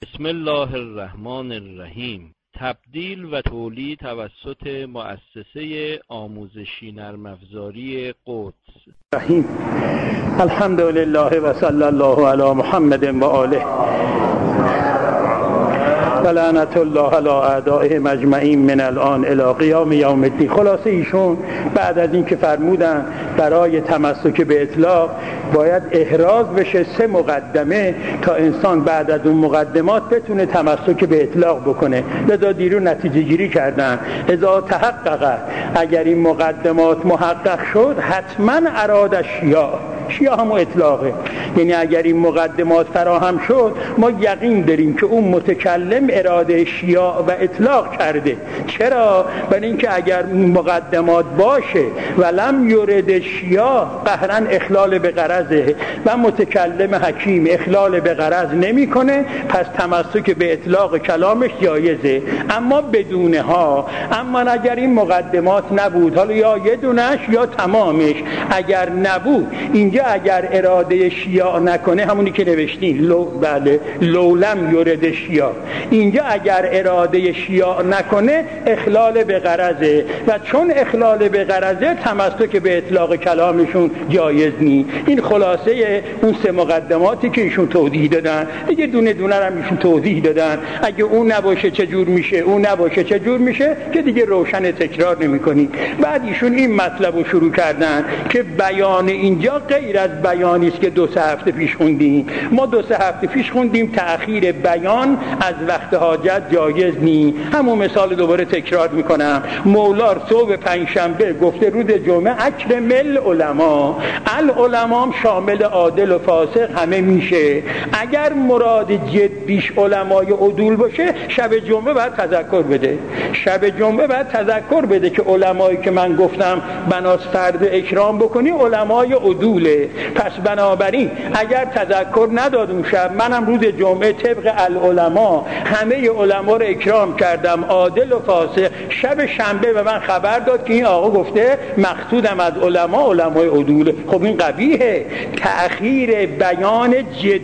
بسم الله الرحمن الرحیم. تبدیل و تولید توسط مؤسسه آموزشی نرم افزاری قدس. رحیم. الحمد لله و صلی الله علی محمد و آله و لعنت الله علی اعدائهم اجمعین من الان الی قیام یوم الدین. خلاصه ایشون بعد از این که فرمودن برای تمسک به اطلاق باید احراز بشه 3 مقدمه تا انسان بعد از اون مقدمات بتونه تمسک به اطلاق بکنه. لذا دیرو نتیجه گیری کردن اذا تحقق، اگر این مقدمات محقق شد حتما اراد شیعه همون اطلاقه. یعنی اگر این مقدمات فراهم شد ما یقین داریم که اون متکلم اراده شیعه و اطلاق کرده. چرا؟ برای اینکه اگر مقدمات باشه و لم یرد شیعه قهرن اخلال به غرضه و متکلم حکیم اخلال به غرض نمیکنه، پس تمسک به اطلاق کلامش جایزه. اما بدونها، اما اگر این مقدمات نبود، حالا یا یه دونش یا تمامش، اگر نبود اینجا اگر اراده شیعه نکنه، همونی که نوشتین لولم یرد شیعه، اینجا اگر اراده شیعه نکنه اخلال به غرضه و چون اخلال به غرضه تمسک به اطلاق کلامشون جایز نی. این خلاصه اون 3 مقدماتی که ایشون توضیح دادن. دیگه دونه دونه هم ایشون توضیح دادن. اگه اون نباشه چه جور میشه، اون نباشه چه جور میشه، که دیگه روشن تکرار نمی‌کنی. بعد ایشون این مطلب رو شروع کردن که بیان اینجا غیر از بیانی است که 2-3 هفته پیش خوندیم. ما 2-3 هفته پیش خوندیم تأخیر بیان از وقت حاجت جایز نی. همون مثال دوباره تکرار میکنم. مولا صبح پنجشنبه گفته روز جمعه اکرم العلماء، العلماء شامل عادل و فاسق همه میشه. اگر مراد جدیش علمای عدول باشه شب جمعه باید تذکر بده. شب جمعه باید تذکر بده که علمایی که من گفتم بناس فرد اکرام بکنی علمای عدوله. پس بنابراین اگر تذکر نداد اون شب، منم روز جمعه طبق العلماء همه علما رو اکرام کردم عادل و فاسق، شب شنبه به من خبر داد که این آقا گفته مقصودم از علمای عدوله. خب این قبیحه. تأخیر بیان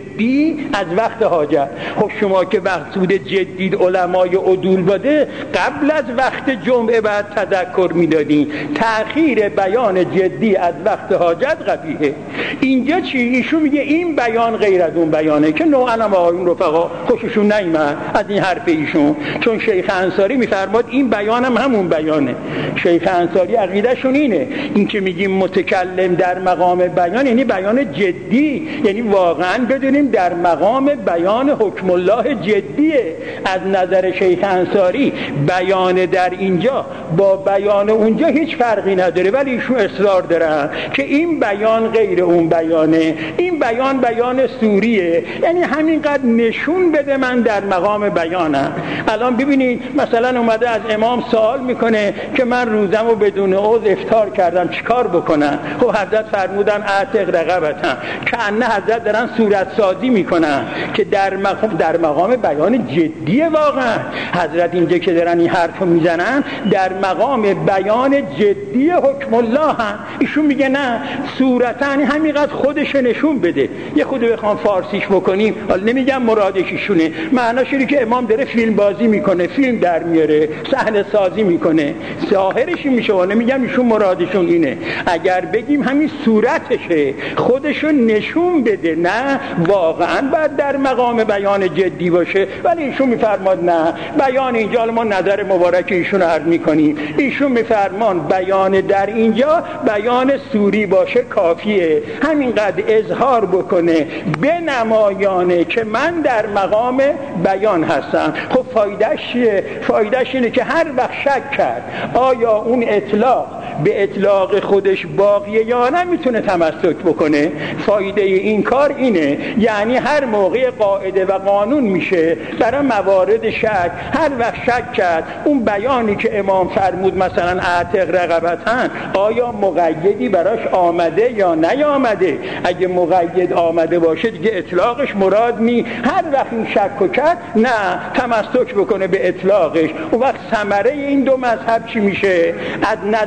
جدی از وقت حاجت. خب شما که مقصود جدید علمای عدول بوده قبل از وقت جمعه بعد تذکر میدادین. تأخیر بیان جدی از وقت حاجت قبیحه. اینجا چی؟ ایشون میگه این بیان غیر از اون بیانه که نوعا هم آقایون رفقا خوششون نیامد از این حرف ایشون، چون شیخ انصاری میفرماد این بیان هم همون بیانه. شیخ انصاری عقیدهشون اینه، این که میگیم متکلم در مقام بیان یعنی بیان جدی، یعنی واقعا بدونیم در مقام بیان حکم الله جدیه. از نظر شیخ انصاری بیان در اینجا با بیان اونجا هیچ فرقی نداره، ولی ایشون اصرار دارن که این بیان غیر اون بیانه. این بیان سوریه، یعنی همینقدر نشون بده من در مقام بیانم. الان ببینید مثلا اومده از امام سوال میکنه که من روزمو بدون عذر افطار کردم چیکار بکنم؟ خب حضرت فرمودن اعتق رقبتم، که انه حضرت دارن صورت سازی میکنن که در مقام بیان جدیه. واقعا حضرت اینجا که دارن این حرفو میزنن در مقام بیان جدی حکم الله هم. ایشون میگه نه، صورتا همینقدر خودش نشون بده. یه خود بخوام فارسیش بکنیم، حالا نمیگم مرادش ایشونه، معناش اینه که امام داره فیلم بازی میکنه، فیلم در میاره، صحنه سازی میکنه، ظاهرش میشه. و نمیگم ایشون مرادشون اینه. اگر بگیم همین صورتشه، خودشو نشون بده، نه واقعا باید در مقام بیان جدی باشه. ولی ایشون میفرماد نه، بیان اینجا، ما نظر مبارک ایشون رو عرض میکنیم، ایشون میفرمان بیان در اینجا بیان سوری باشه کافیه. همینقدر اظهار بکنه به نمایانه که من در مقام بیان هستم. خب فایدهش چیه؟ فایدهش اینه که هر وقت شک کرد آیا اون اطلاق به اطلاق خودش باقیه یا نه میتونه تمسک بکنه. فایده این کار اینه، یعنی هر موقع قاعده و قانون میشه برای موارد شک. هر وقت شک کرد اون بیانی که امام فرمود مثلا اعتق رقبتن آیا مقیدی براش آمده یا نیامده؟ اگه مقید آمده باشه دیگه اطلاقش مراد نی. هر وقت این شک کرد نه تمسک بکنه به اطلاقش. اون وقت ثمره این 2 مذهب چی میشه؟ از نظر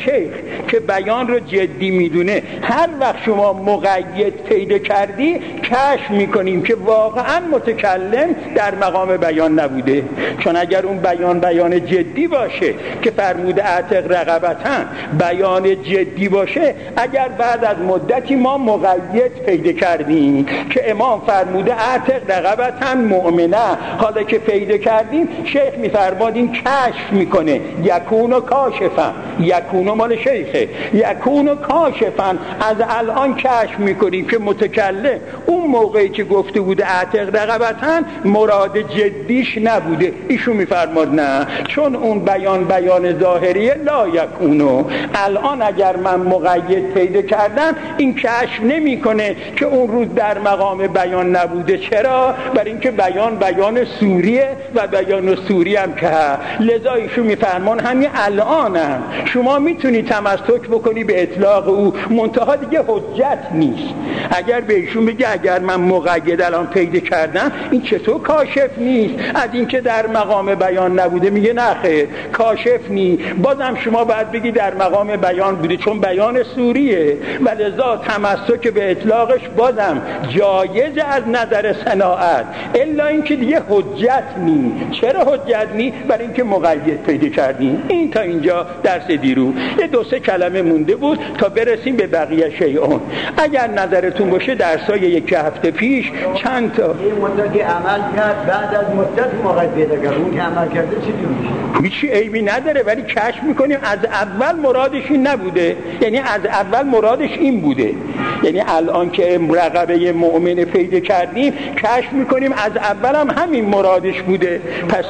شیخ که بیان رو جدی میدونه هر وقت شما مقید پیدا کردی کشف میکنیم که واقعا متکلم در مقام بیان نبوده. چون اگر اون بیان جدی باشه که فرموده اعتق رقبتا بیان جدی باشه، اگر بعد از مدتی ما مقید پیدا کردیم که امام فرموده اعتق رقبتا مؤمنه، حالا که پیدا کردیم شیخ میفرماد این کشف میکنه یکونو کاشفا، یکونو مال شیخه، یکونو کاشفا، از الان کشف میکنیم که متکلم اون موقعی که گفته بوده اعتق رقبتا مراد جدیش نبوده. ایشون میفرماد نه، چون اون بیان ظاهریه لا یکونو، الان اگر من مقید پیدا کردم این کشف نمیکنه که اون روز در مقام بیان نبوده. چرا؟ برای اینکه بیان سوریه و بیان سوری هم که لذا ایشون میفرمان همین الانم شما میتونی تمسک بکنی به اطلاق او، منتها دیگه حجت نیست. اگر به ایشون بگه اگر من مقید الان پیدا کردم این چطور کاشف نیست از اینکه در مقام بیان نبوده؟ میگه نه خیر کاشف نیست، بازم شما باید بگی در مقام بیان بوده چون بیان سوریه و لذا تمسک به اطلاقش بازم جایز از نظر صناعت، الا اینکه دیگه حجت نیست. چرا حجت نیست؟ برای اینکه مقید پیدا کردیم. این تا اینجا درس دیرو. یه دو سه کلمه مونده بود تا برسیم به بقیه شیئون. اگر نظرتون باشه درسای یک هفته پیش چند تا این مدتی عمل کرد، بعد از مدت مقید پیدا کرد، اون که عمل کرده چی میشه؟ هیچ عیبی نداره، ولی کشف میکنیم از اول مرادش این نبوده، یعنی از اول مرادش این بوده، یعنی الان که رقبه مؤمن پیدا کردیم کشف میکنیم از اول هم همین مرادش بوده. پس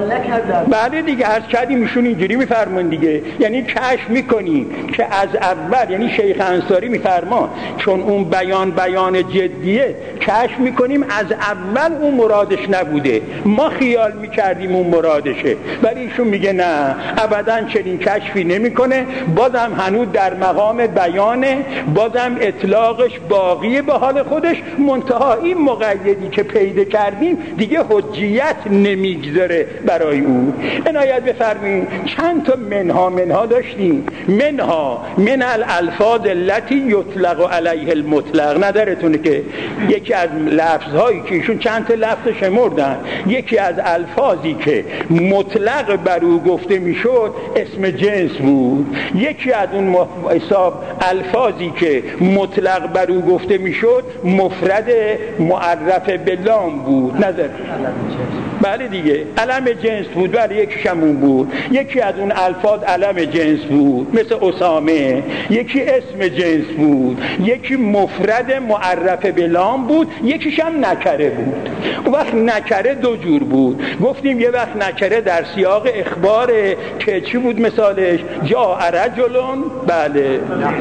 بعد دیگه عرض کردیم ایشون اینجوری میفرمون دیگه، یعنی کشف میکنیم که از اول، یعنی شیخ انصاری میفرما چون اون بیان جدیه کشف میکنیم از اول اون مرادش نبوده، ما خیال میکردیم اون مرادشه، ولی ایشون میگه نه ابداً چنین کشفی نمیکنه، بازم هنوز در مقام بیانه، بازم اطلاقش باقیه به حال خودش، منتها این مقیدی که پیدا کردیم دیگه حجیت نمیگذاره برای او. عنایت بفرمایید چند تا منها داشتیم، من الالفاظ التي یطلق علیه المطلق. ندارتونه که یکی از لفظهایی که ایشون چند تا لفظ شمردن، یکی از الفاظی که مطلق بر او گفته میشد اسم جنس بود، یکی از اون حساب الفاظی که مطلق بر او گفته میشد مفرد معرف به لام بود. نظر بله دیگه علم جنس بود، بله یکیش همون بود. یکی از اون الفاظ علم جنس بود مثل اسامه، یکی اسم جنس بود، یکی مفرد معرف به لام بود، یکیش هم نکره بود. اون وقت نکره دو جور بود، گفتیم یه وقت نکره در سیاق اخباره که چی بود مثالش؟ جاء رجلون، بله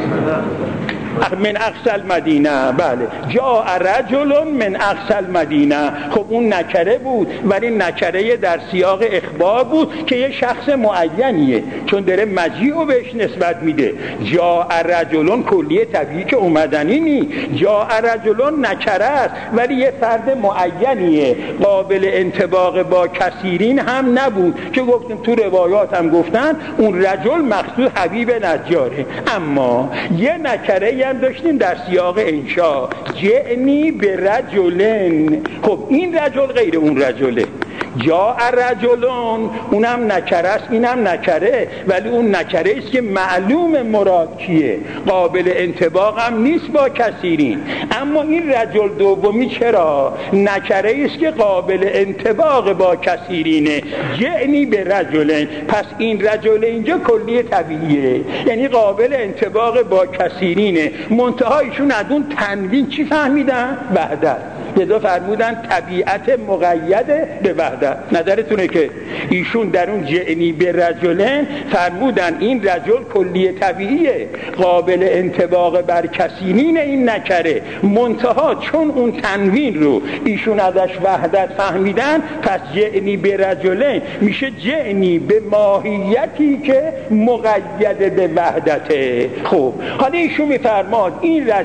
من اقصی المدینه، بله جاء رجل من اقصی المدینه. خب اون نکره بود، ولی نکره در سیاق اخبار بود که یه شخص معینیه، چون داره مجیء بهش نسبت میده. جاء رجل کلیه طبیعی که اومدنی نی، جاء رجل نکره است ولی یه فرد معینیه، قابل انطباق با کثیرین هم نبود که گفتیم تو روایات هم گفتن اون رجل مقصود حبیب نجاره. اما یه نکره هم داشتیم در سیاق انشا، جعنی به رجلن. خب این رجل غیر اون رجله، جاء رجلون اونم نکره است اینم نکره، ولی اون نکره است که معلوم مراد کیه، قابل انطباق هم نیست با کثیرین. اما این رجل دومی چرا نکره است که قابل انطباق با کثیرینه، جعنی به رجلن. پس این رجل اینجا کلیه طبیعیه، یعنی قابل انطباق با کثیرینه، منتها ایشون از اون تنوین چی فهمیدن؟ وحدت. لذا فرمودن طبیعت مقیده به وحدت. نظرتونه که ایشون در اون جعنی به رجلن فرمودن این رجل کلیه طبیعیه، قابل انطباق بر کثیرین این نکره، منتها چون اون تنوین رو ایشون ازش وحدت فهمیدن، پس جعنی به رجلن میشه جعنی به ماهیتی که مقید به وحدته. خب حالا ایشون میفرماد این رجل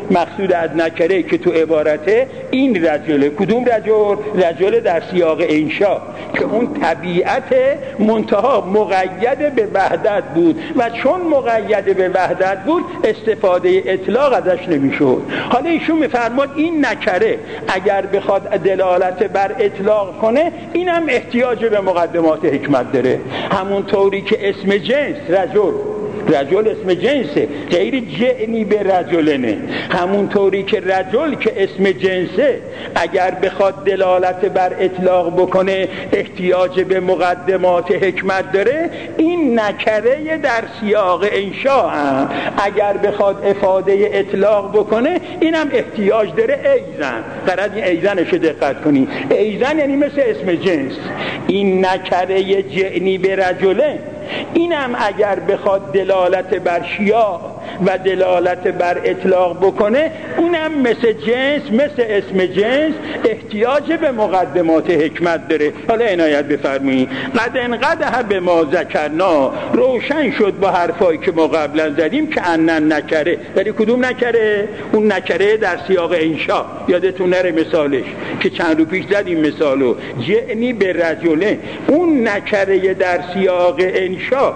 مقصود از نکره که تو عبارته این رجله. کدوم رجل؟ رجل در سیاق انشا که اون طبیعت منتها مقید به وحدت بود و چون مقید به وحدت بود استفاده اطلاق ازش نمیشد. حالا ایشون میفرماد این نکره اگر بخواد دلالت بر اطلاق کنه اینم احتیاج به مقدمات حکمت داره. همون طوری که اسم جنس رجل اسم جنسه، غیر جعنی به رجلنه. همون طوری که رجل که اسم جنسه اگر بخواد دلالت بر اطلاق بکنه احتیاج به مقدمات حکمت داره، این نکره در سیاق انشا هم اگر بخواد افاده اطلاق بکنه اینم احتیاج داره ایزن. قرار این ایزنشو دقت کنی. ایزن یعنی مثل اسم جنس. این نکره جعنی به رجله اینم اگر بخواد دلالت بر شیاع و دلالت بر اطلاق بکنه اونم مثل جنس، مثل اسم جنس احتیاج به مقدمات حکمت داره. حالا عنایت بفرمایید. قد انقدح به ما ذکرنا، روشن شد با حرفایی که ما قبلا زدیم که انن نکره. ولی کدوم نکره؟ اون نکره در سیاق انشا. یادتون نره مثالش که چند رو پیش زدیم مثالو، جعنی به رجله. اون نکره در سیاق انشا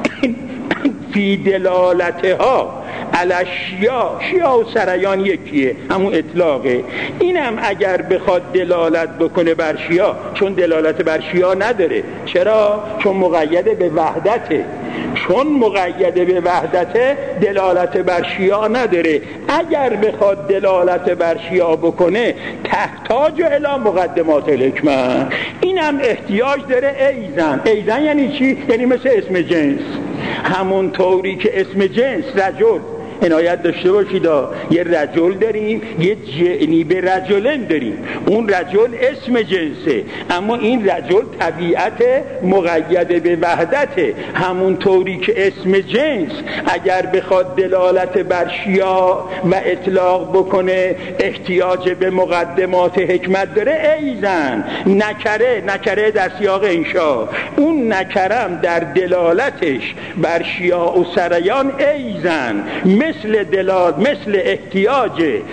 فی دلالتها علشیا، شیا و سریان یکیه، همون اطلاقه. اینم اگر بخواد دلالت بکنه بر شیا، چون دلالت بر شیا نداره. چرا؟ چون مقید به وحدته. چون مقید به وحدته دلالت بر شیا نداره. اگر بخواد دلالت بر شیا بکنه تحتاج الی مقدمات الحکمت. اینم احتیاج داره ایزن. ایزن یعنی چی؟ یعنی مثل اسم جنس. همون طوری که اسم جنس رجل، عنایت داشته باشید، یه رجل داریم، یه جعنی به رجلن داریم. اون رجل اسم جنسه، اما این رجل طبیعت مقید به وحدته. همون طوری که اسم جنس اگر بخواد دلالت بر شیاع و اطلاق بکنه احتیاج به مقدمات حکمت داره. ایزن نکره در سیاق انشا، اون نکرم در دلالتش بر شیاع و سریان ایزن مثل احتیاج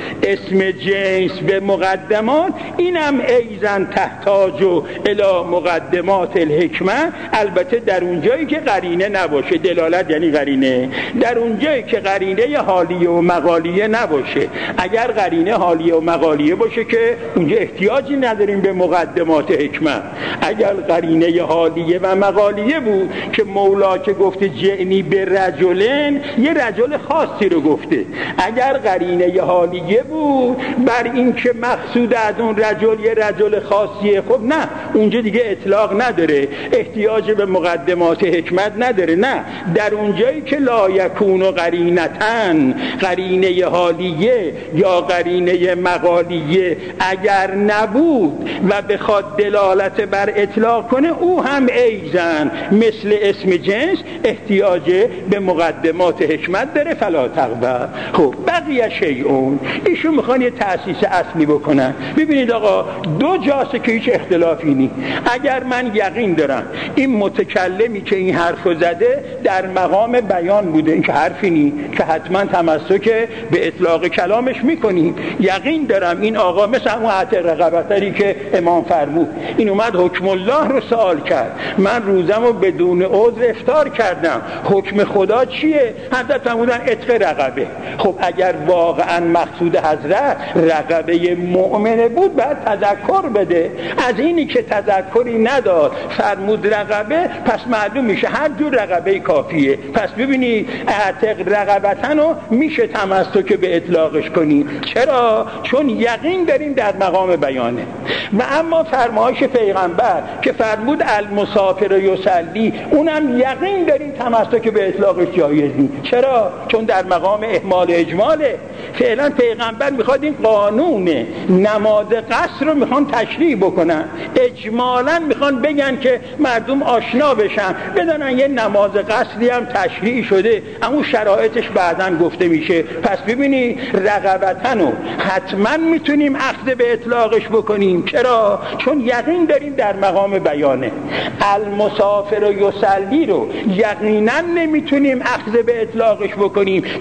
اسم جنس به مقدمات، اینم ایزن تحتاج و الی مقدمات الحکمه. البته در اونجایی که قرینه نباشه. دلالت یعنی قرینه. در اونجایی که قرینه حالیه و مقالیه نباشه. اگر قرینه حالیه و مقالیه باشه که اونجا احتیاجی نداریم به مقدمات حکمه. اگر قرینه حالیه و مقالیه بود که مولا که گفته جعنی به رجلن، یه رجل خاصی رو گفته. اگر قرینه حالیه بود بر این که مقصود از اون رجل یه رجل خاصیه، خب نه، اونجا دیگه اطلاق نداره، احتیاج به مقدمات حکمت نداره. نه، در اونجایی که لا یکون قرینتن، قرینه حالیه یا قرینه مقالیه اگر نبود و بخواد دلالت بر اطلاق کنه، او هم ایزن مثل اسم جنس احتیاج به مقدمات حکمت داره. فلا تقبل. خب بقیه شیعون، ایشون میخوان یه تأسیس اصلی بکنن. ببینید آقا، دو جاسه که هیچ اختلافی نی. اگر من یقین دارم این متکلمی که این حرفو زده در مقام بیان بوده، این که حرفی نی که حتما تمسک به اطلاق کلامش میکنیم. یقین دارم این آقا مثل همون عتق رقبتری که امام فرمود، این اومد حکم الله رو سوال کرد. من روزمو بدون عذر افطار کردم، حکم خدا چیه؟ حضرت فرمودن عتق رقبه. خب اگر واقعا مقصود حضرت رقبه مؤمنه بود باید تذکر بده. از اینی که تذکری نداد فرمود رقبه، پس معلوم میشه هر جور رقبه کافیه. پس ببینی اعتق رقبتن رو میشه تمسک به اطلاقش کنی. چرا؟ چون یقین داریم در مقام بیانه. و اما فرمایش پیغمبر که فرمود المسافر یصلی، اونم یقین داریم تمسک به اطلاقش جایزی. چرا؟ چون در مقام اهمال اجماله. فعلا پیغمبر میخواد این قانون نماز قصر رو میخوان تشریح بکنن، اجمالا میخوان بگن که مردم آشنا بشن، بدانن یه نماز قصری هم تشریح شده، اما شرایطش بعداً گفته میشه. پس ببینی رقبتن رو حتما میتونیم اخذ به اطلاقش بکنیم. چرا؟ چون یقین داریم در مقام بیانه. المسافر یصلی رو یقینا نمیتونیم اخذ به اطلاقش بکنیم،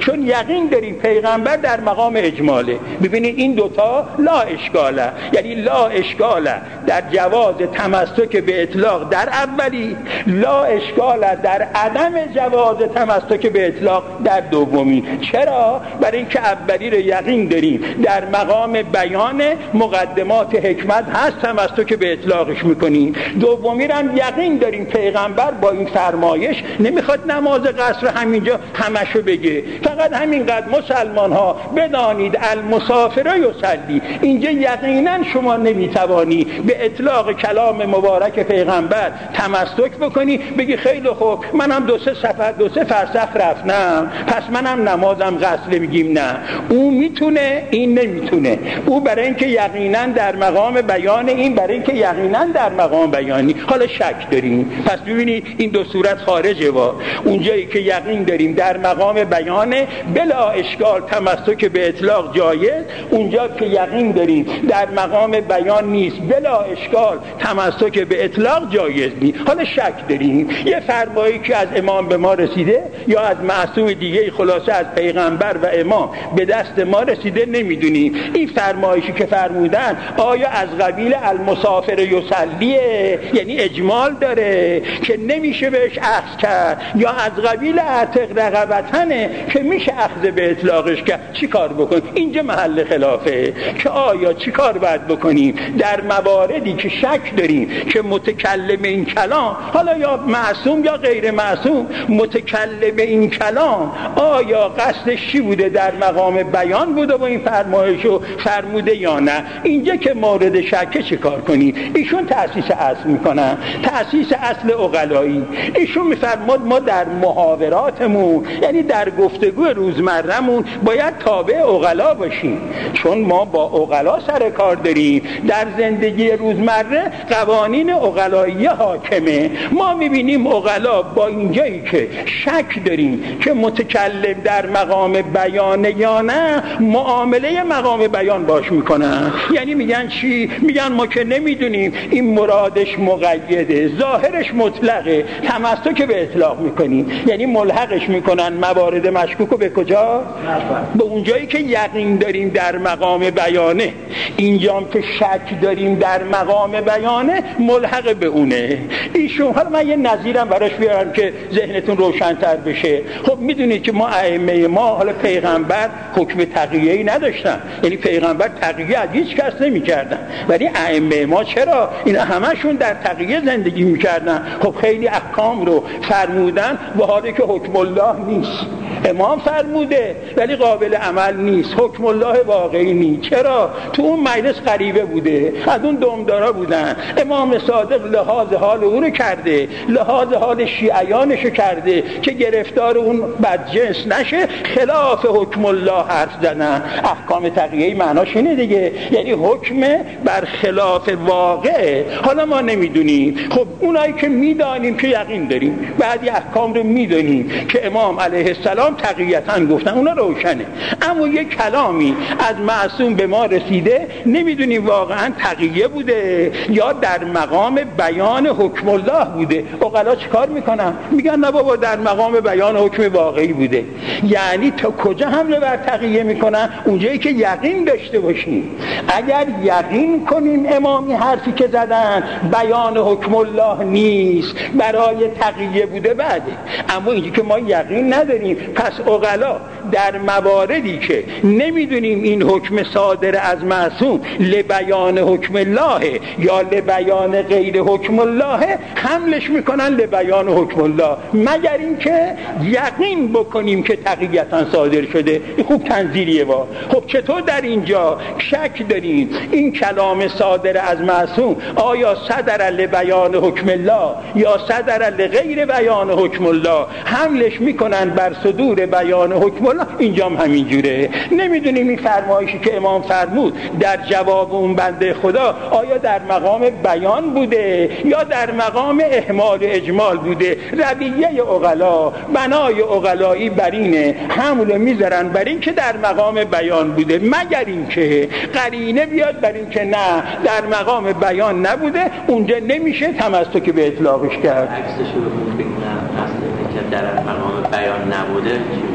چون یقین داریم پیغمبر در مقام اجماله. ببینید این دوتا لا اشکاله، یعنی لا اشکاله در جواز تمسک به اطلاق در اولی، لا اشکاله در عدم جواز تمسک به اطلاق در دومی. چرا؟ برای اینکه اولی رو یقین داریم در مقام بیان مقدمات حکمت هست، تمسک به اطلاقش میکنیم. دومی رو هم یقین داریم پیغمبر با این فرمایش نمیخواد نماز قصر همینجا همشو بگه، فقط همینقدر مسلمان ها بدانید المسافر یصلی. اینجا یقینا شما نمیتوانی به اطلاق کلام مبارک پیغمبر تمسک بکنی، بگی خیلی خوب منم دو سه فرسخ رفتم پس منم نمازم قصر بگیم. نه، او میتونه این نمیتونه. او برای اینکه یقینا در مقام بیان، این برای اینکه یقینا در مقام بیانی. حالا شک داریم، پس ببینید این دو صورت خارجه. وا اونجایی که یقین داریم در مقام بیان بلا اشکال تمسک به اطلاق جایز، اونجا که یقین داریم در مقام بیان نیست بلا اشکال تمسک به اطلاق جایز نیست. حالا شک داریم یه فرمایی که از امام به ما رسیده یا از معصوم دیگه، خلاصه از پیغمبر و امام به دست ما رسیده، نمیدونیم این فرمایشی که فرمودن آیا از قبیل المسافر یصلیه، یعنی اجمال داره که نمیشه بهش اخذ کرد، یا از قبیل اعتق رقبتنه که میشه اخذ به اطلاقش کرد. چی کار بکنیم؟ اینجا محل خلافه که آیا چی کار باید بکنیم در مواردی که شک داریم که متکلم این کلام، حالا یا معصوم یا غیر معصوم، متکلم این کلام آیا قصدش چی بوده؟ در مقام بیان بوده و این فرمایشو فرموده یا نه؟ اینجا که مورد شکه چی کار کنیم؟ ایشون تأسیس اصل میکنن، تأسیس اصل عقلایی. ایشون میفرماد ما در محاوراتمون، یعنی در گفتگو روزمرهمون باید تابع عقلا باشیم، چون ما با عقلا سر کار داریم. در زندگی روزمره قوانین عقلایی حاکمه. ما میبینیم عقلا با اینجایی که شک داریم که متکلم در مقام بیان یا نه، معامله مقام بیان باش میکنن. یعنی میگن چی؟ میگن ما که نمیدونیم این مرادش مقیده، ظاهرش مطلقه، تمسک به اطلاق میکنیم. یعنی ملحقش میکنن موارد مشکوکو به کجا؟ به اونجایی که یقین داریم در مقام بیانه. اینجام که شک داریم در مقام بیانه ملحق به اونه. ایشون، حالا من یه نظیرم براش بیارم که ذهنتون روشن‌تر بشه. خب میدونید که ما ائمه ما، حالا پیغمبر حکم تقیه‌ای نداشتن، یعنی پیغمبر تقیه از هیچ کس نمی‌کردن، ولی ائمه ما چرا؟ اینا همشون در تقیه زندگی می‌کردن. خب خیلی احکام رو فرمودن و حالی که حکم الله نیست. امام فرموده ولی قابل عمل نیست، حکم الله واقعی نیست. چرا؟ تو اون مجلس غریبه بوده، از اون دمدارا بودن. امام صادق لحاظ حال او رو کرده، لحاظ حال شیعیانش رو کرده که گرفتار اون بدجنس نشه، خلاف حکم الله حرف زدن. احکام تقیه‌ای معناش اینه دیگه، یعنی حکم بر خلاف واقع. حالا ما نمیدونیم. خب اونایی که میدانیم که یقین داریم، بعضی احکام رو میدونیم که امام علیه السلام تقییتاً گفتن، اونا روشنه. اما یک کلامی از معصوم به ما رسیده، نمیدونیم واقعاً تقیه بوده یا در مقام بیان حکم الله بوده. عقلا چیکار میکنن؟ میگن نه بابا در مقام بیان حکم واقعی بوده. یعنی تا کجا حمله بر تقیه میکنن؟ اونجایی که یقین داشته باشیم. اگر یقین کنیم امامی حرفی که زدن بیان حکم الله نیست، برای تقیه بوده بعده. اما اینجا که ما یقین نداریم، پس عقلا در مواردی که نمیدونیم این حکم صادر از معصوم لبیان حکم الله یا لبیان غیر حکم الله، حملش میکنن لبیان حکم الله، مگر اینکه یقین بکنیم که تقییتا صادر شده. این خوب تنظیریه. وا خب چطور در اینجا شک داریم این کلام صادر از معصوم آیا صدر لبیان حکم الله یا صدر لغیر بیان حکم الله، حملش میکنن بر صدور بیان حکم الله. اینجام همین جوره. نمیدونیم این فرمایشی که امام فرمود در جواب اون بنده خدا آیا در مقام بیان بوده یا در مقام اهمال و اجمال بوده. رویه عقلا، بنای عقلایی بر اینه، حمل میذارن بر این که در مقام بیان بوده، مگر اینکه قرینه بیاد بر این که نه در مقام بیان نبوده، اونجا نمیشه تمسک به اطلاقش کرد. عکسش رو بگیم، نه اصلا که در مقام بیان نبوده چی میشه؟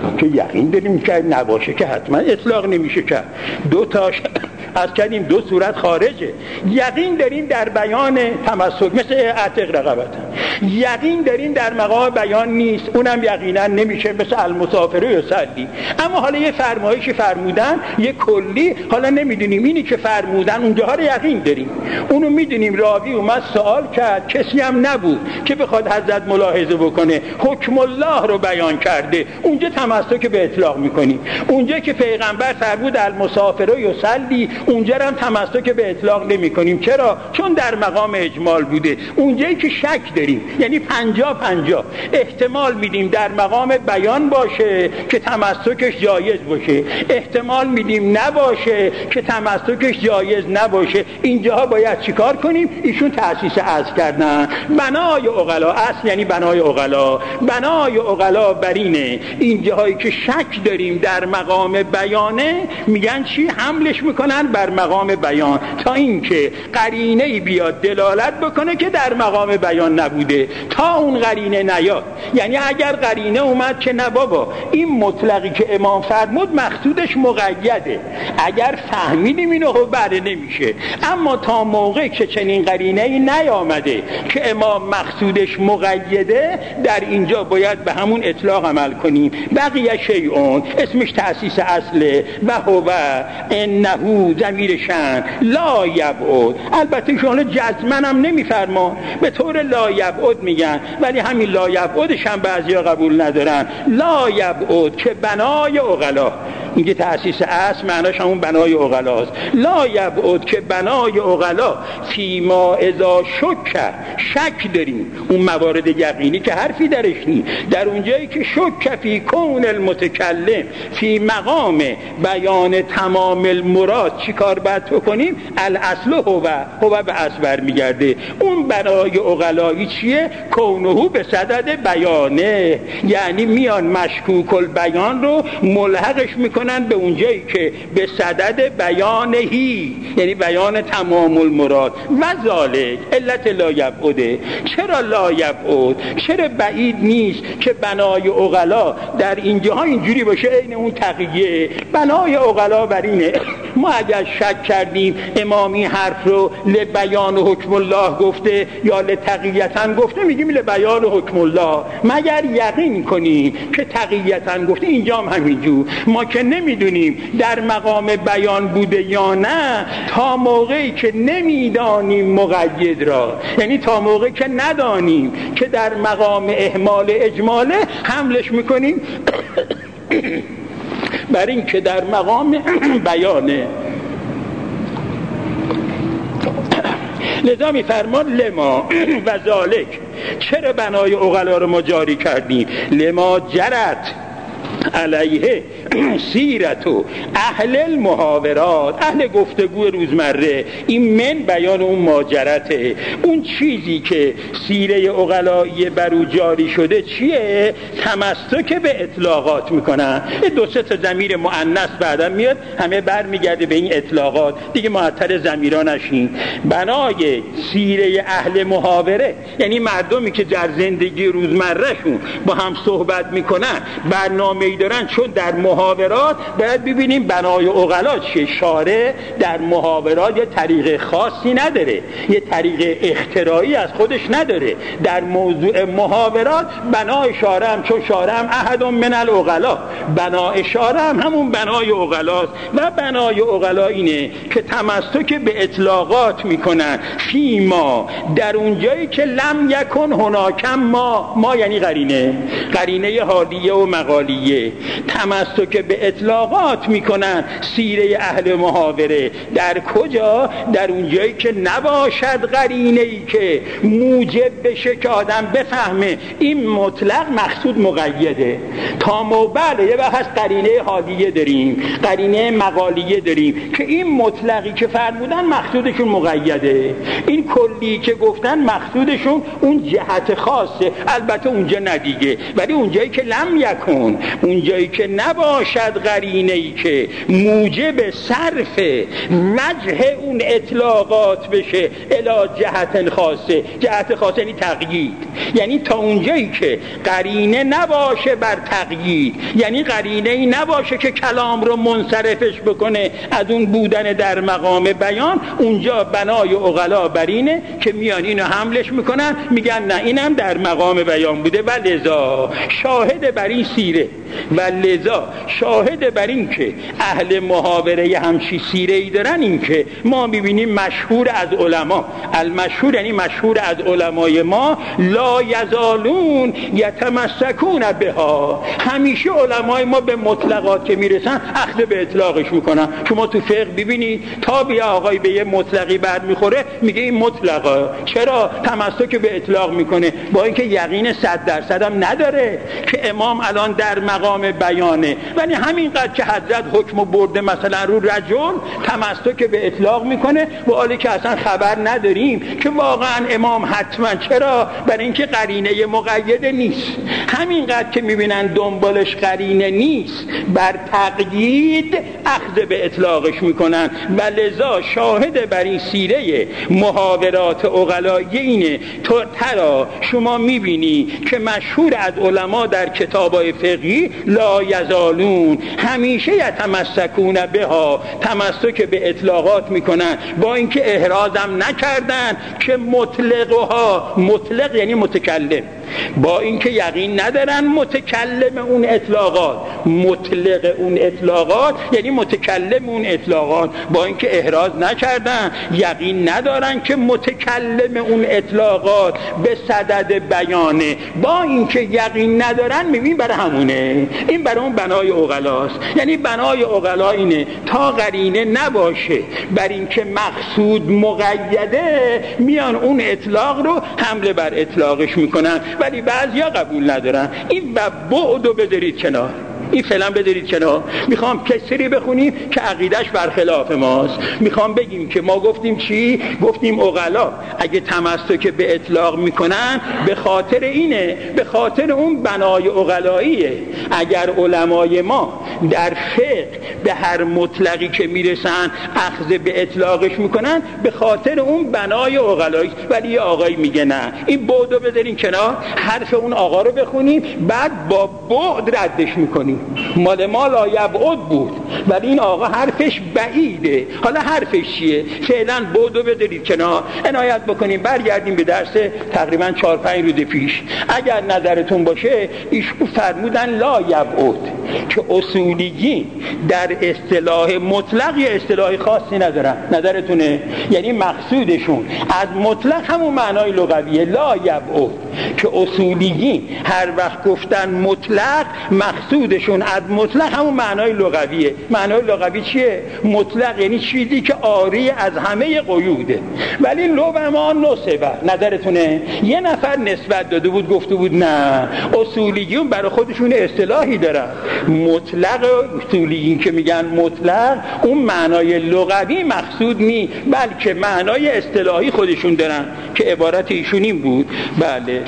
که یقین داریم که نباشه که حتما اطلاق نمیشه کرد. دو تاش از کردیم دو صورت خارجه. یقین داریم در بیان تمسک مثل اعتق رقبت، یقین داریم در مقام بیان نیست، اونم یقینا نمیشه مثل المسافر یصلی. اما حالا یه فرمایشی فرمودن یه کلی، حالا نمیدونیم اینی که فرمودن اونجاها رو یقین داریم، اونو میدونیم راوی اومد سوال کرد کسی هم نبود که بخواد حضرت ملاحظه بکنه، حکم الله رو بیان کرده، اونجا تمسک به اطلاق میکنیم. اونجا که پیغمبر فرمود المسافر یصلی اونجا هم تمسک به اطلاق نمی کنیم. چرا؟ چون در مقام اجمال بوده. اونجایی که شک داریم یعنی 50-50 احتمال میدیم در مقام بیان باشه که تمسکش جایز باشه، احتمال میدیم نباشه که تمسکش جایز نباشه. اینجاها باید چیکار کنیم؟ ایشون تأسیس اصل کردن، بنای عقلا، اصل یعنی بنای عقلا، بنای عقلا بر اینه اینجاهایی که شک داریم در مقام بیانه میگن چی؟ حملش میکنن بر مقام بیان تا اینکه قرینه‌ای بیاد دلالت بکنه که در مقام بیان نبوده. تا اون قرینه نیاد، یعنی اگر قرینه اومد که نه بابا این مطلقی که امام فرمود مقصودش مقیده، اگر فهمیدیم اینو خب بره نمیشه. اما تا موقع که چنین قرینه‌ای نیامده که امام مقصودش مقیده، در اینجا باید به همون اطلاق عمل کنیم. بقیه شیء اسمش تأسیس اصله و هو انه ضمیر شأن لا یبعد. البته شما جزمن هم نمیفرما، به طور لا یبعد میگن، ولی همین لا یبعدش هم بعضیا قبول ندارن. لا یبعد که بنای عقلا، میگه تأسیس اصل معناش همون بنای عقلاست. لا یبعد که بنای عقلا فیما اذا شک داریم اون موارد یقینی که حرفی درش نیست، در اونجایی که شک فی کون المتکلم فی مقام بیان تمام المراد چی کار باید بکنیم؟ الاصل هو به اصل برمیگرده. اون بنای عقلایی چیه؟ کونه به صدد بیانه، یعنی میان مشکوک البیان رو ملحقش میکنن به اونجایی که به صدد بیانهی، یعنی بیان تمام المراد. و ذالک علت لا یبعده. چرا لا یبعد؟ چرا بعید نیست که بنای عقلا در اینجاها اینجوری باشه عین اون تقیه؟ بنای عقلا بر اینه ما اگر شک کردیم امام این حرف رو لبیان حکم الله گفته یا لتقیتن گفته، میگیم لبیان حکم الله، مگر یقین کنیم که تقیتن گفته. اینجا هم همینجور، ما که نمیدونیم در مقام بیان بوده یا نه تا موقعی که نمیدانیم مقید را، یعنی تا موقعی که ندانیم که در مقام اهمال اجماله حملش میکنیم بر این که در مقام بیانه. لذا میفرمان لما و ذالک، چرا بنای عقلا رو ما جاری کردیم؟ لما جرت علیه سیرت و اهل المحاورات، اهل گفتگو روزمره. این من بیان اون ماجرته، اون چیزی که سیره عقلایی بر او جاری شده چیه؟ تمسک به اطلاقات میکنن. دو سه تا ضمیر مؤنث بعدا میاد همه برمیگرده به این اطلاقات، دیگه معطل ضمیرا نشین. بنای سیره اهل محاوره یعنی مردمی که در زندگی روزمرهشون با هم صحبت میکنن، برنامه‌ای دارن، چون در محاورات باید ببینیم بنای عقلا چیه. شارع در محاورات یه طریق خاصی نداره، یه طریق اختراعی از خودش نداره. در موضوع محاورات بنای شارع هم، چون شارع هم احد من العقلا، بنای شارع هم همون بنای عقلاست. و بنای عقلا اینه که تمسک به اطلاقات میکنن فیما، در اونجایی که لم یکن هناکم ما یعنی قرینه حالیه و مقالیه. تمسک به اطلاقات میکنن سیره اهل محاوره در کجا؟ در اونجایی که نباشد قرینه‌ای که موجب بشه که آدم بفهمه این مطلق مقصود مقیده. تا بله یه وقت قرینه حالیه داریم، قرینه مقالیه داریم که این مطلقی که فرمودن مقصودشون مقیده، این کلی که گفتن مقصودشون اون جهت خاصه. البته اونجا ندیگه، ولی اونجایی که لم یکن، اونجایی که نباشه نباشد قرینه‌ای که موجب صرف وجه اون اطلاقات بشه الی جهت خاصه. جهت خاصه یعنی تقیید، یعنی تا اونجایی که قرینه نباشه بر تقیید، یعنی قرینه‌ای نباشه که کلام رو منصرفش بکنه از اون بودن در مقام بیان، اونجا بنای عقلا بر اینه که میان اینو حملش میکنن میگن نه اینم در مقام بیان بوده و لذا شاهد بر این سیره و لذا شاهد بر این که اهل محاوره همچی سیره ای دارن این که ما میبینیم مشهور از علما، المشهور یعنی مشهور از علمای ما، لا یزالون یتمسکون بها، همیشه علمای ما به مطلقات که میرسن اخذ به اطلاقش میکنن. شما تو فقه ببینید تا بیا آقای به یه مطلقی بعد میخوره میگه این مطلقه، چرا تمسک به اطلاق میکنه؟ با اینکه یقین 100% هم نداره که امام الان در مقام بیانه، ولی همینقدر که حضرت حکم برده مثلا رو رجل تمسک به اطلاق میکنه و حالی که اصلا خبر نداریم که واقعا امام حتما، چرا؟ برای اینکه قرینه مقیده نیست. همینقدر که میبینن دنبالش قرینه نیست بر تقیید اخذ به اطلاقش میکنن و لذا شاهد بر این سیره محاورات عقلایی اینه. تو ترا شما میبینی که مشهور از علما در کتابای فقهی لا یزالون، همیشه یتمسکون بها، تمسک به اطلاقات میکنن با اینکه احرازم نکردن که مطلقها، مطلق یعنی متکلم، با اینکه یقین ندارن متکلم اون اطلاقات، مطلق اون اطلاقات یعنی متکلم اون اطلاقات، با اینکه احراز نکردن یقین ندارن که متکلم اون اطلاقات به صدد بیانه، با اینکه یقین ندارن میبین برای همونه. این برای اون بنای عقلاست. یعنی بنای عقلا اینه تا قرینه نباشه بر اینکه مقصود مقیده میان اون اطلاق رو حمله بر اطلاقش میکنن، ولی بعضیا قبول ندارن. این بعدو بذارید کنار، این فعلا بذارید کنار. میخوام کسری بخونیم که عقیدش برخلاف ماست. میخوام بگیم که ما گفتیم چی؟ گفتیم عقلا اگه تمسک به اطلاق میکنن به خاطر اینه، به خاطر اون بنای عقلاییه. اگر علمای ما در فقه به هر مطلقی که میرسن اخذ به اطلاقش میکنن به خاطر اون بنای عقلایی، ولی یه آقایی میگه نه، این بعدو بذارین کنار، حرف اون آقا رو بخونیم بعد با بعد ردش میکنیم. مال ما لا یبعد بود ولی این آقا حرفش بعیده. حالا حرفش چیه؟ فعلا بعدو بذارید کنار، عنایت بکنیم برگردیم به درس تقریبا 4-5 روز پیش. اگر نظرتون باشه ایشون فرمودن لا یبعد که اصولیین در اصطلاح مطلق یه اصطلاح خاصی ندارن. نظرتونه؟ یعنی مقصودشون از مطلق همون معنای لغویه لا یبعد، که اصولیین هر وقت گفتن مطلق مقصودشون از مطلق همون معنای لغویه. معنای لغوی چیه؟ مطلق یعنی چیزی که عاری از همه قیوده. ولی لبما نسبه، نظرتونه؟ یه نفر نسبت داده بود گفته بود نه، اصولیین برای خودشون اصطلاحی دارن مطلق. اصولیین که میگن مطلق اون معنای لغوی مقصود نی، بلکه معنای اصطلاحی خودشون دارن که عبارت ایشون این بود. بله،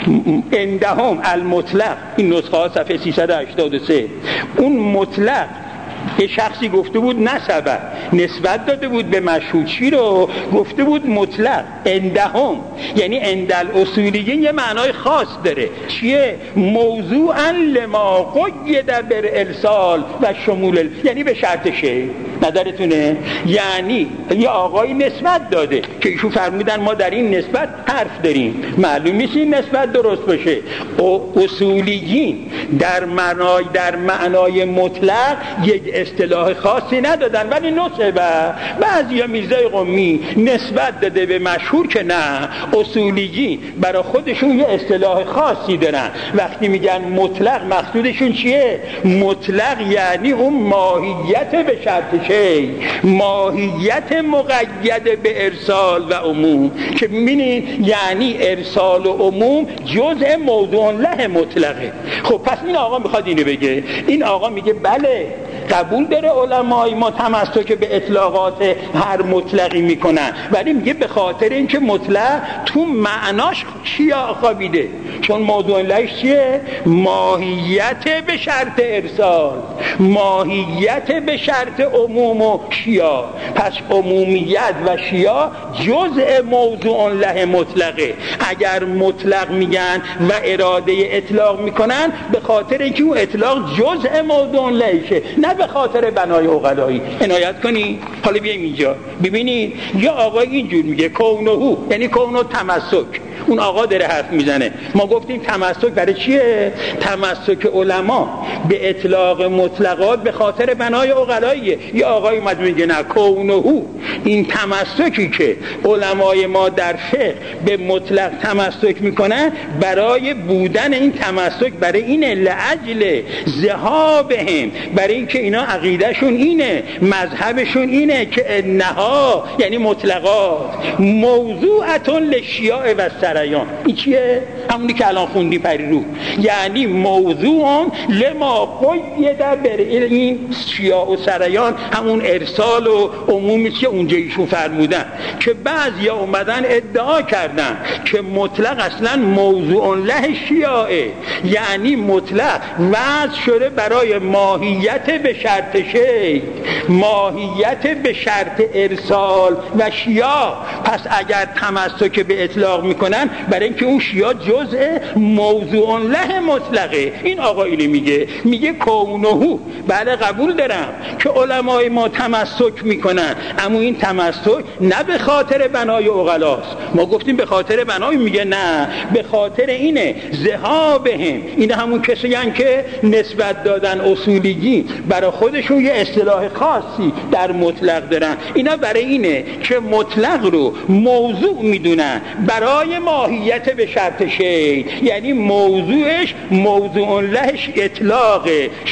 عندهم المطلق، این نسخه ها صفحه 383. اون مطلق یه شخصی گفته بود نسبه، نسبت داده بود به مشهود، چی رو گفته بود؟ مطلق. عندهم یعنی عند الاصولیین یه معنای خاص داره. چیه؟ موضوعا لما قید بر ارسال و شمول، یعنی به شرط شی. نظرتونه؟ یعنی یه آقای نسبت داده که ایشون فرمودن ما در این نسبت حرف داریم، معلوم نیست این نسبت درست باشه. اصولیین در معنای مطلق یک اصطلاح خاصی ندادن، ولی نسبه بعضیا میرزای قمی نسبت داده به مشهور که نه، اصولیین برای خودشون یه اصطلاح خاصی دارن. وقتی میگن مطلق مقصودشون چیه؟ مطلق یعنی اون ماهیت به شرط شی، ماهیت مقید به ارسال و عموم، که میبینید یعنی ارسال و عموم جزء موضوع له مطلقه. خب پس این آقا میخواد اینو بگه. این آقا میگه بله، قبول داره علمای ما تمسک به اطلاقات هر مطلقی میکنن، ولی میگه به خاطر اینکه مطلق تو معناش شیاع خوابیده. چون موضوع لهش چیه؟ ماهیت به شرط ارسال، ماهیت به شرط عموم و شیاع. پس عمومیت و شیاع جزء موضوع له مطلقه. اگر مطلق میگن و اراده اطلاق میکنن به خاطر اینکه اون اطلاق جزء موضوع لهشه، نه به خاطر بنای عقلایی. عنایت کنی. حالا بیایم اینجا ببینید یا آقای اینجور میگه کونه، یعنی کونه تمسک. اون آقا داره حرف میزنه. ما گفتیم تمسک برای چیه؟ تمسک علما به اطلاق مطلقات به خاطر بنای عقلاییه. یا آقای اومد میگه نه، کونه، این تمسکی که علمای ما در فقه به مطلق تمسک میکنن برای بودن این تمسک، برای اینه لاجل ذهابهم، برای اینکه اینا عقیدهشون اینه، مذهبشون اینه که انها یعنی مطلقات موضوعتون للشیاع و سریان. این چیه؟ همونی که الان خوندی پریرو، یعنی موضوع لما قید بر این شیاع و سریان، همون ارسال و عمومی که اونجا ایشون فرمودن. که بعضیا اومدن ادعا کردن که مطلق اصلا موضوع له شیاعه، یعنی مطلق وضع شده برای ماهیت به شرط شی، ماهیت به شرط ارسال و شیاع. پس اگر تمسک به اطلاق میکنن برای اینکه اون شیاع جزء موضوع له مطلقه. این آقا اینو میگه کونه. بله قبول دارم که علمای ما تمسک میکنن، اما این تمسک نه به خاطر بنای عقلاست. ما گفتیم به خاطر بنای، میگه نه، به خاطر اینه ذهابهم. این همون کسی هستن که نسبت دادن اصولیگی برای خودشون یه اصطلاح خاصی در مطلق دارن. اینا برای اینه که مطلق رو موضوع میدونن برای ماهیت به شرط شی، یعنی موضوعش موضوع لهش اطلاق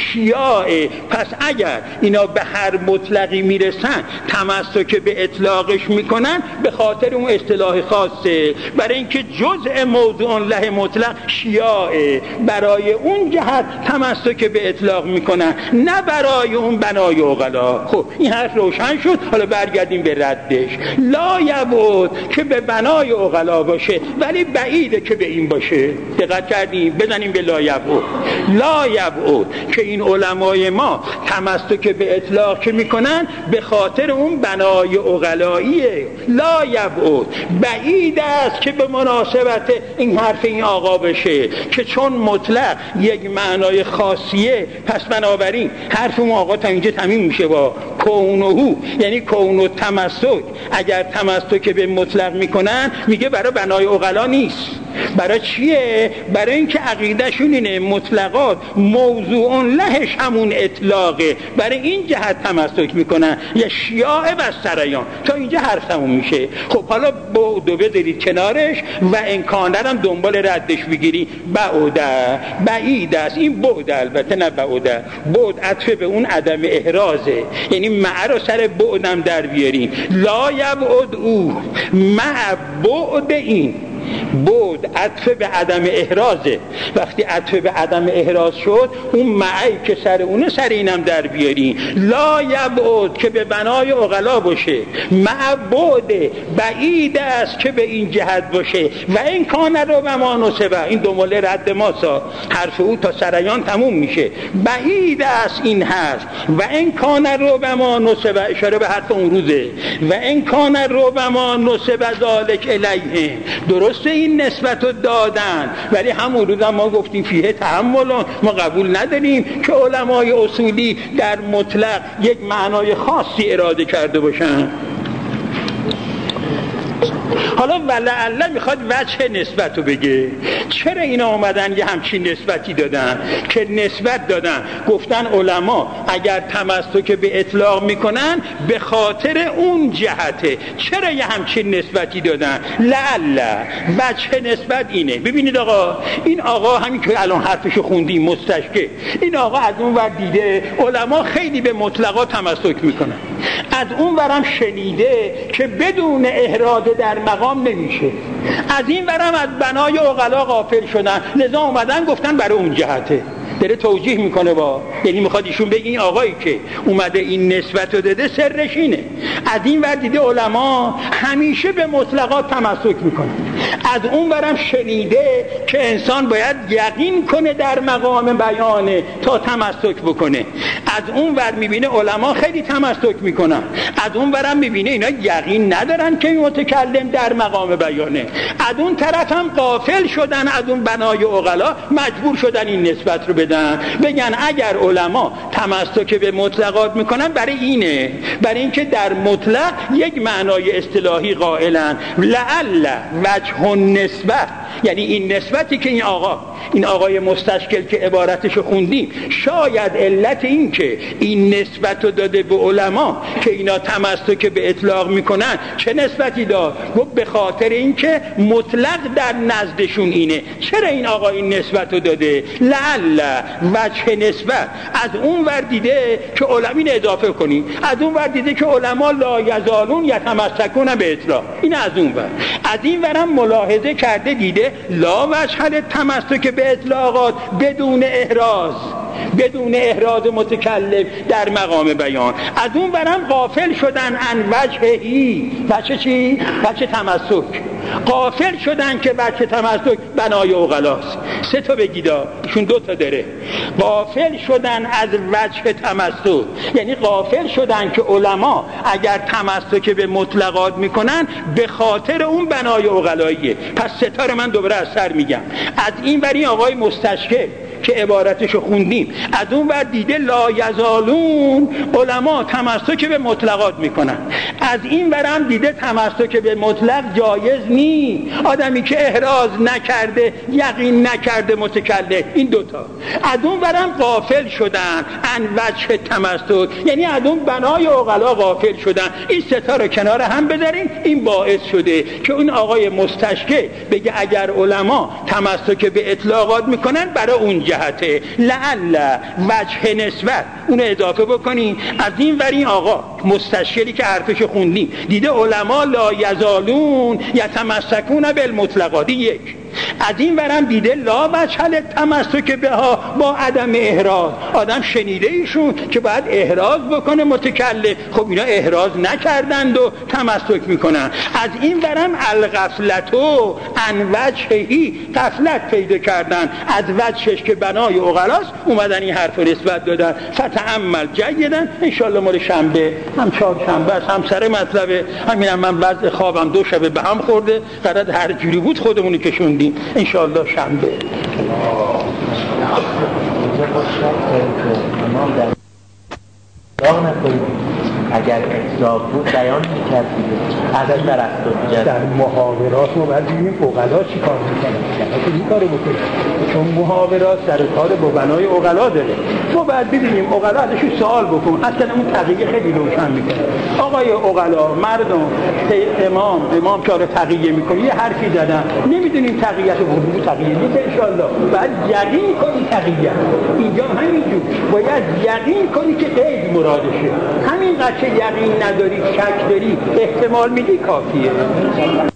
شیاع. پس اگر اینا به هر مطلقی میرسن تمسک به اطلاقش میکنن به خاطر اون اصطلاح خاصه، برای اینکه جزء موضوع له مطلق شیاع، برای اون جهت تمسک به اطلاق میکنن، نه برای اون بنای عقلا. خب این حرف روشن شد. حالا برگردیم به ردش. لا یبعد که به بنای عقلا باشه، ولی بعیده که به این باشه. دقت کردیم؟ بزنیم به لا یبعد. لا یبعد که این علمای ما تمسک به اطلاق که میکنن به خاطر اون بنای عقلاییه. لا یبعد، بعید است که به مناسبت این حرف این آقا بشه که چون مطلق یک معنای خاصیه، پس بنابراین حرف اون آقا تا اینجا تمیم میشه با کونه، یعنی کونه تمسک. اگر تمسک به مطلق میکنن میگه برای بنای عقلا نیست. برای چیه؟ برای اینکه عقیدهشون اینه مطلقات موضوع لهش همون اطلاقه، برای این جهت تمسک میکنن. یا شیاع و سریان. تا اینجا حرف تموم میشه. خب حالا بعدو بذارید کنارش و امکانه هم دنبال ردش بگیری. بعده، بعید است. این بعد البته نه بعده. بعد عطف به اون عدم احرازه، یعنی مع رو سر بعدم در بیاریم. لا یبعد او مع بعد این. بود عطف به عدم احرازه. وقتی عطف به عدم احراز شد اون معی که سر اونه سر اینم در بیاریم. لا یبعد که به بنای عقلا باشه، مع بعد بعید است که به این جهت باشه. و این کان رو به ما نصبه. این دو مله رد ماسا، حرف او تا سریان تموم میشه. بعید است این هست. و این کان رو به ما نصبه، اشاره به حرف اون روزه. و این کان رو به ما نصبه ذالک الیه. درسته این نسبت رو دادن، ولی همون روز ما گفتیم فیه تحمل، ما قبول نداریم که علمای اصولی در مطلق یک معنای خاصی اراده کرده باشن. حالا ولعله میخواد وجه نسبت رو بگه. چرا اینا آمدن یه همچین نسبتی دادن؟ که نسبت دادن گفتن علما اگر تمسک به اطلاق میکنن به خاطر اون جهته. چرا یه همچین نسبتی دادن؟ لعله وجه نسبت اینه. ببینید آقا، این آقا همین که الان حرفشو خوندیم مستشکل، این آقا از اون ور دیده علما خیلی به مطلقات تمسک میکنن، از اون ورم شنیده که بدون احراده در مقام نمیشه، از این ورم از بنای عقلا غافل شدن، لذا اومدن گفتن برای اون جهته. داره توجیه میکنه یعنی میخواد ایشون بگه این آقایی که اومده این نسبت رو داده سرش اینه. از این ور دیده علما همیشه به مطلقات تمسک میکنه، از اون ورم شنیده که انسان باید یقین کنه در مقام بیانه تا تمسک بکنه. از اون ور میبینه علما خیلی تمسک میکنن، از اون ورم میبینه اینا یقین ندارن که متکلم در مقام بیانه. از اون طرف هم غافل شدن از اون بنای عقلا، مجبور شدن این نسبت رو بدن، بگن اگر علما تمسک به مطلقات میکنن برای اینه، برای اینکه در مطلق یک معنای اصطلاحی قائلن. لعل وجه النسبت، یعنی این نسبتی که این آقای مستشکل که عبارتشو خوندیم، شاید علت این که این نسبت رو داده به علما که اینا تمسک به اطلاق میکنن. چه نسبتی داد؟ گفت به خاطر این که مطلق در نزدشون اینه. چرا این آقا این نسبت رو داده؟ لعل وجه نسبت. از اون ور دیده که علما، این اضافه کنیم، از اون ور دیده که علما لا یزالون یتمسکون به اطلاق، این از اون ور. از این ورم ملاحظه کرده دیده لا وجه تمسک به اطلاقات بدون احراز متکلم در مقام بیان. از اون برم غافل شدن عن وجهی، وجه چی؟ وجه تمسک. غافل شدن که وجه تمسک بنای عقلاست. 3 تا بگیدا، چون 2 تا داره. غافل شدن از وجه تمسک، یعنی غافل شدن که علما اگر تمسک به مطلقات میکنن به خاطر اون بنای عقلاییه. پس 3 تا رو من دوباره از سر میگم. از این وری آقای مستشکل که عبارتشو خوندیم، از اون ور دیده لا یزالون علما تمسک به مطلقات میکنن. از این ورم دیده تمسک به مطلق جایز نی، آدمی که احراز نکرده، یقین نکرده متکلم. این 2 تا. از اون ورم غافل شدن عن وجه تمسک، یعنی از اون بنای عقلا غافل شدن. این 3 تا رو کنار هم بذارین. این باعث شده که اون آقای مستشکل بگه اگر علما تمسک به اطلاقات میکنن برای اون جهته لعل وجه نسبت، اونو اضافه بکنین. از این ور این آقا مستشکلی که حرفش خوندیم دیده علما لا یزالون یتمسکون بالمطلقات، 1. از این ورم دیده لا وجه تمسک بها با عدم احراز، آدم شنیده ایشون که باید احراز بکنه متکلم، خب اینا احراز نکردند و تمسک میکنن. از این ورم الغفلتو عن وجهی، غفلت پیدا کردن از وجهش که بنای عقلاست، اومدن این حرف نسبت دادن. فتأمل جیدن. انشالله مال شنبه، هم 4 شنبه است، هم سر مطلبه. همینم من وضع خوابم 2 شبه به هم خورده، قرار هر جوری بود خودمونی کشوندیم. انشالله شنبه. اگر اطلاق بود بیان میکرد دیگه. ازش در اصلا در محاورات ما باید ببینیم عقلا چی کار میکنن، این کارو بکنیم، چون محاورات در کار با بنای عقلا داره. ما باید ببینیم عقلا ازشون سوال بکنیم. اصلا اون تقیه خیلی روشن میکنه. آقای عقلا، مردم، امام که تقیه میکنه، یه حرفی زدن، نمیدونیم تقیه رو بگو، تقیه نیست. انشالله باید یقین کنی تقیه. اینجا همینجور باید یقین کنی که قید مرادشه. همین که یقین نداری، شک داری، احتمال میدی، کافیه.